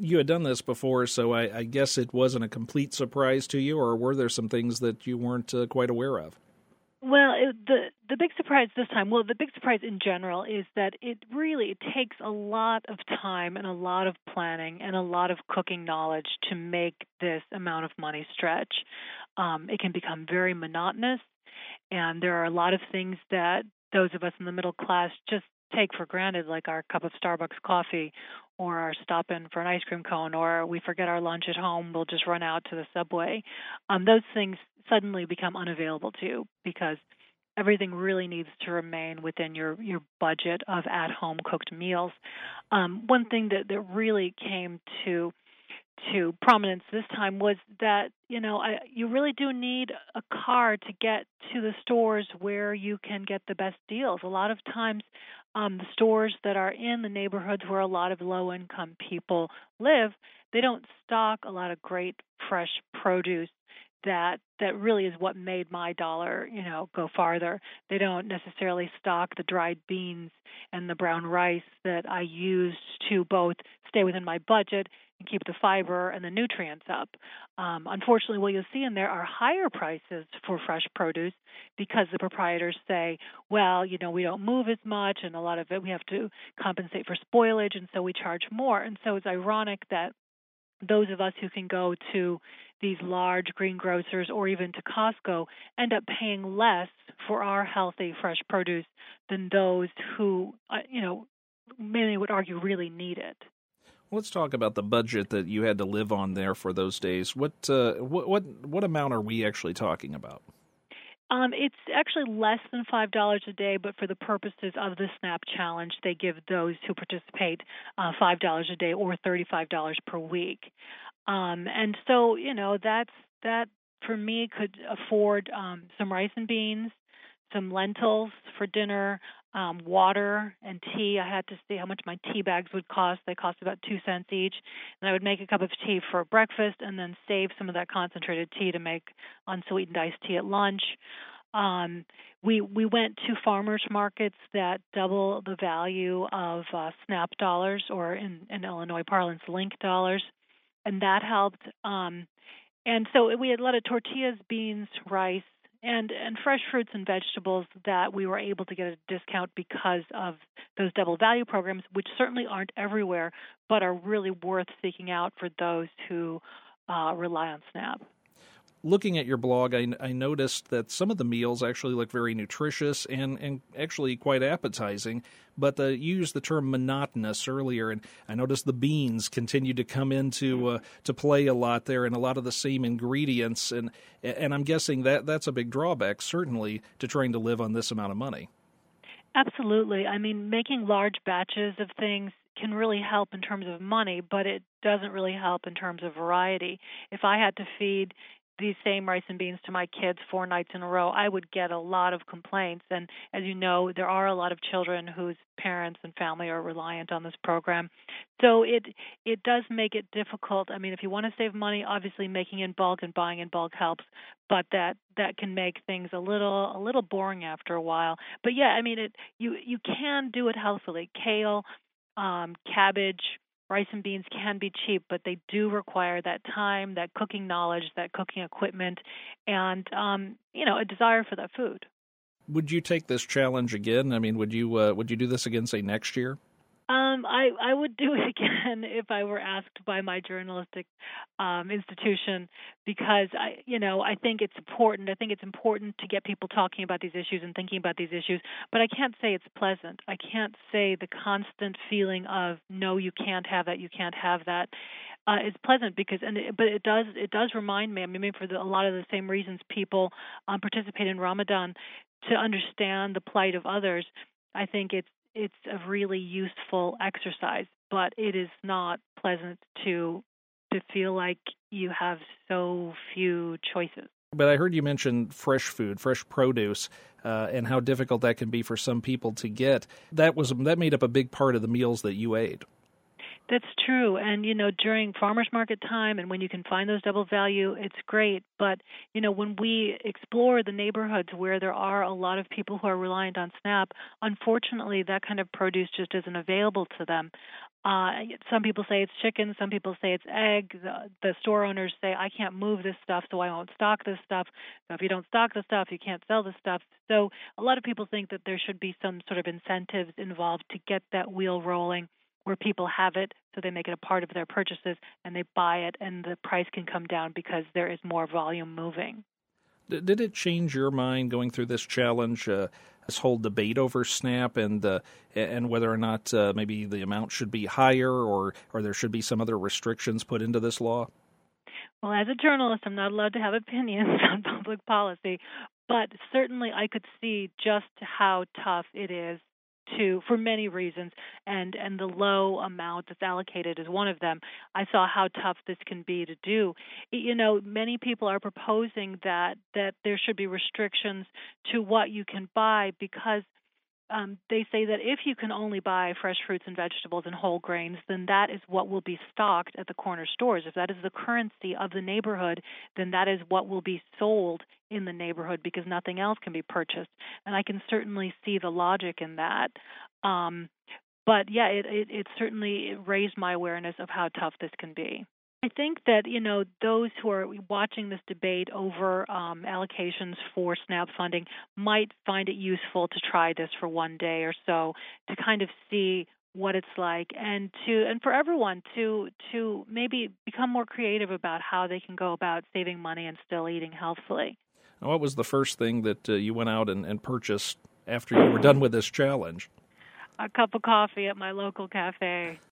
You had done this before, so I guess it wasn't a complete surprise to you, or were there some things that you weren't quite aware of? Well, the big surprise this time, well, the big surprise in general is that it takes a lot of time and a lot of planning and a lot of cooking knowledge to make this amount of money stretch. It can become very monotonous, and there are a lot of things that those of us in the middle class just take for granted, like our cup of Starbucks coffee or our stop in for an ice cream cone, or we forget our lunch at home, we'll just run out to the subway. Those things suddenly become unavailable to you because everything really needs to remain within your budget of at-home cooked meals. One thing that really came to prominence this time was that you really do need a car to get to the stores where you can get the best deals. A lot of times, the stores that are in the neighborhoods where a lot of low-income people live, they don't stock a lot of great fresh produce that really is what made my dollar, go farther. They don't necessarily stock the dried beans and the brown rice that I use to both stay within my budget and keep the fiber and the nutrients up. Unfortunately, what you'll see in there are higher prices for fresh produce because the proprietors say, well, we don't move as much, and a lot of it we have to compensate for spoilage, and so we charge more. And so it's ironic that those of us who can go to these large greengrocers or even to Costco end up paying less for our healthy fresh produce than those who, many would argue really need it. Let's talk about the budget that you had to live on there for those days. What amount are we actually talking about? It's actually less than $5 a day, but for the purposes of the SNAP Challenge, they give those who participate $5 a day or $35 per week. And so, that for me could afford some rice and beans, some lentils for dinner, water and tea. I had to see how much my tea bags would cost. They cost about 2 cents each. And I would make a cup of tea for breakfast and then save some of that concentrated tea to make unsweetened iced tea at lunch. We went to farmers markets that double the value of SNAP dollars, or in Illinois parlance, Link dollars, and that helped. And so we had a lot of tortillas, beans, rice, and fresh fruits and vegetables that we were able to get a discount because of those double value programs, which certainly aren't everywhere, but are really worth seeking out for those who rely on SNAP. Looking at your blog, I noticed that some of the meals actually look very nutritious and actually quite appetizing, but you used the term monotonous earlier, and I noticed the beans continue to come into to play a lot there, and a lot of the same ingredients, and I'm guessing that's a big drawback, certainly, to trying to live on this amount of money. Absolutely. I mean, making large batches of things can really help in terms of money, but it doesn't really help in terms of variety. If I had to feed these same rice and beans to my kids 4 nights in a row, I would get a lot of complaints. And as you know, there are a lot of children whose parents and family are reliant on this program. So it does make it difficult. I mean, if you want to save money, obviously making in bulk and buying in bulk helps, but that can make things a little boring after a while. But yeah, I mean, you can do it healthily. Kale, cabbage, rice and beans can be cheap, but they do require that time, that cooking knowledge, that cooking equipment, and a desire for that food. Would you take this challenge again? I mean, would you do this again, say, next year? I would do it again if I were asked by my journalistic institution, because I think it's important. I think it's important to get people talking about these issues and thinking about these issues. But I can't say it's pleasant. I can't say the constant feeling of no, you can't have that, you can't have that is pleasant, but it does remind me. I mean, for a lot of the same reasons people participate in Ramadan, to understand the plight of others. I think it's a really useful exercise, but it is not pleasant to feel like you have so few choices. But I heard you mention fresh food, fresh produce, and how difficult that can be for some people to get. That made up a big part of the meals that you ate. That's true. And, during farmers market time and when you can find those double value, it's great. But, when we explore the neighborhoods where there are a lot of people who are reliant on SNAP, unfortunately, that kind of produce just isn't available to them. Some people say it's chicken. Some people say it's egg. The store owners say, I can't move this stuff, so I won't stock this stuff. So if you don't stock the stuff, you can't sell the stuff. So a lot of people think that there should be some sort of incentives involved to get that wheel rolling where people have it, so they make it a part of their purchases, and they buy it, and the price can come down because there is more volume moving. Did it change your mind going through this challenge, this whole debate over SNAP and whether or not maybe the amount should be higher or there should be some other restrictions put into this law? Well, as a journalist, I'm not allowed to have opinions on public policy, but certainly I could see just how tough it is for many reasons, and the low amount that's allocated is one of them. I saw how tough this can be to do. Many people are proposing that there should be restrictions to what you can buy because they say that if you can only buy fresh fruits and vegetables and whole grains, then that is what will be stocked at the corner stores. If that is the currency of the neighborhood, then that is what will be sold in the neighborhood because nothing else can be purchased. And I can certainly see the logic in that. But yeah, it certainly raised my awareness of how tough this can be. I think that, those who are watching this debate over allocations for SNAP funding might find it useful to try this for one day or so to kind of see what it's like and for everyone to maybe become more creative about how they can go about saving money and still eating healthfully. What was the first thing that you went out and purchased after you were done with this challenge? A cup of coffee at my local cafe.